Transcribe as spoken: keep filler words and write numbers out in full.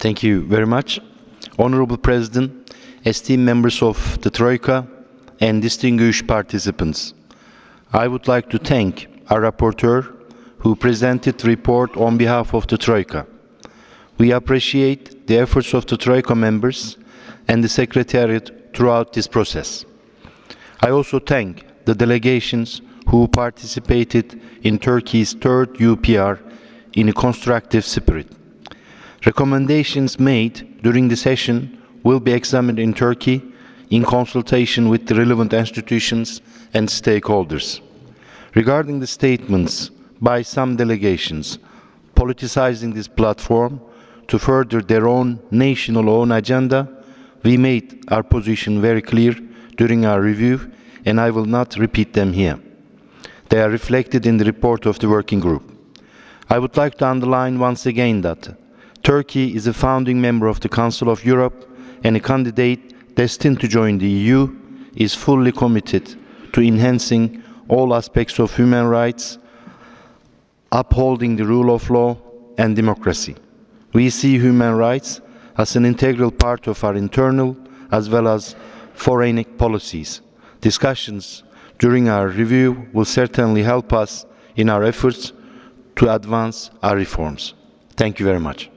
Thank you very much. Honorable President, esteemed members of the Troika, and distinguished participants, I would like to thank our rapporteur who presented the report on behalf of the Troika. We appreciate the efforts of the Troika members and the Secretariat throughout this process. I also thank the delegations who participated in Turkey's third U P R in a constructive spirit. Recommendations made during the session will be examined in Turkey in consultation with the relevant institutions and stakeholders. Regarding the statements by some delegations politicizing this platform to further their own national own agenda, we made our position very clear during our review, and I will not repeat them here. They are reflected in the report of the working group. I would like to underline once again that Turkey is a founding member of the Council of Europe, and a candidate destined to join the E U is fully committed to enhancing all aspects of human rights, upholding the rule of law and democracy. We see human rights as an integral part of our internal as well as foreign policies. Discussions during our review will certainly help us in our efforts to advance our reforms. Thank you very much.